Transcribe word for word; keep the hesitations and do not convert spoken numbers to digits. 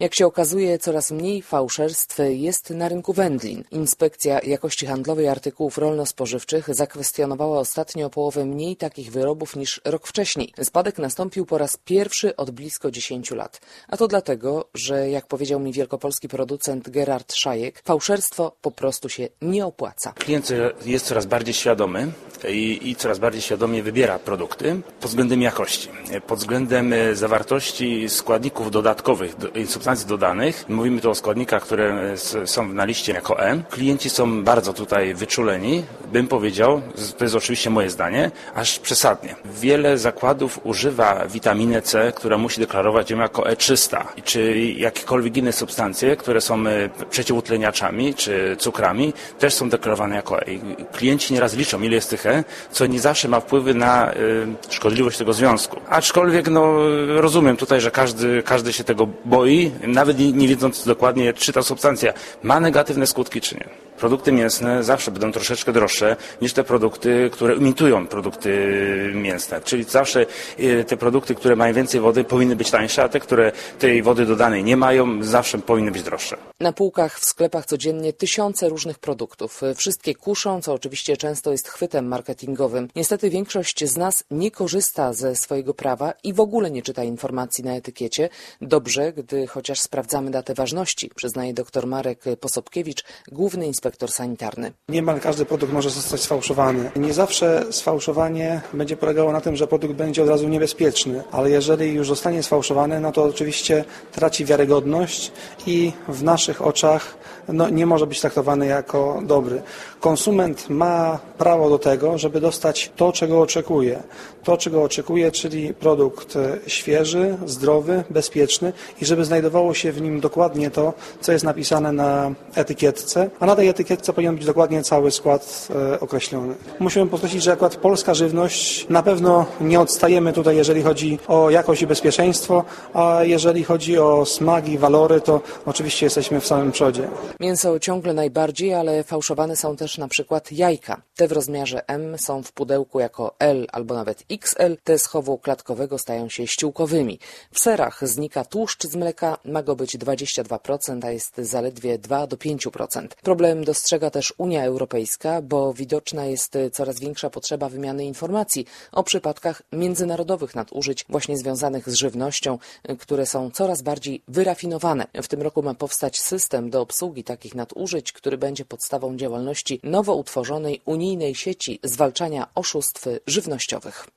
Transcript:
Jak się okazuje, coraz mniej fałszerstw jest na rynku wędlin. Inspekcja Jakości Handlowej Artykułów Rolno-Spożywczych zakwestionowała ostatnio o połowę mniej takich wyrobów niż rok wcześniej. Spadek nastąpił po raz pierwszy od blisko dziesięciu lat. A to dlatego, że jak powiedział mi wielkopolski producent Gerard Szajek, fałszerstwo po prostu się nie opłaca. Klient jest coraz bardziej świadomy i, i coraz bardziej świadomie wybiera produkty pod względem jakości, pod względem zawartości składników dodatkowych, substancji dodanych. Mówimy tu o składnikach, które są na liście jako E. Klienci są bardzo tutaj wyczuleni, bym powiedział, to jest oczywiście moje zdanie, aż przesadnie. Wiele zakładów używa witaminy C, która musi deklarować ją jako E trzysta, czy jakiekolwiek inne substancje, które są przeciwutleniaczami, czy cukrami, też są deklarowane jako E. Klienci nieraz liczą, ile jest tych E, co nie zawsze ma wpływy na y, szkodliwość tego związku. Aczkolwiek no, rozumiem tutaj, że każdy, każdy się tego boi, nawet nie, nie wiedząc dokładnie, czy ta substancja ma negatywne skutki, czy nie. Produkty mięsne zawsze będą troszeczkę droższe niż te produkty, które imitują produkty mięsne. Czyli zawsze te produkty, które mają więcej wody, powinny być tańsze, a te, które tej wody dodanej nie mają, zawsze powinny być droższe. Na półkach w sklepach codziennie tysiące różnych produktów. Wszystkie kuszą, co oczywiście często jest chwytem marketingowym. Niestety większość z nas nie korzysta ze swojego prawa i w ogóle nie czyta informacji na etykiecie. Dobrze, gdy chociaż sprawdzamy datę ważności, przyznaje dr Marek Posobkiewicz, główny inspektor sanitarny. Niemal każdy produkt może zostać sfałszowany. Nie zawsze sfałszowanie będzie polegało na tym, że produkt będzie od razu niebezpieczny, ale jeżeli już zostanie sfałszowany, no to oczywiście traci wiarygodność i w naszych oczach no, nie może być traktowany jako dobry. Konsument ma prawo do tego, żeby dostać to, czego oczekuje. To, czego oczekuje, czyli produkt świeży, zdrowy, bezpieczny i żeby znajdowało się w nim dokładnie to, co jest napisane na etykietce, a na tej etykietce powinien być dokładnie cały skład e, określony. Musimy podkreślić, że akurat polska żywność na pewno nie odstajemy tutaj, jeżeli chodzi o jakość i bezpieczeństwo, a jeżeli chodzi o smak i walory, to oczywiście jesteśmy w samym przodzie. Mięso ciągle najbardziej, ale fałszowane są też na przykład jajka. Te w rozmiarze M są w pudełku jako L albo nawet X L, te z chowu klatkowego stają się ściółkowymi. W serach znika tłuszcz z mleka, ma go być dwadzieścia dwa procent, a jest zaledwie dwa do pięciu procent. Problem dostrzega też Unia Europejska, bo widoczna jest coraz większa potrzeba wymiany informacji o przypadkach międzynarodowych nadużyć właśnie związanych z żywnością, które są coraz bardziej wyrafinowane. W tym roku ma powstać system do obsługi takich nadużyć, który będzie podstawą działalności nowo utworzonej unijnej sieci zwalczania oszustw żywnościowych.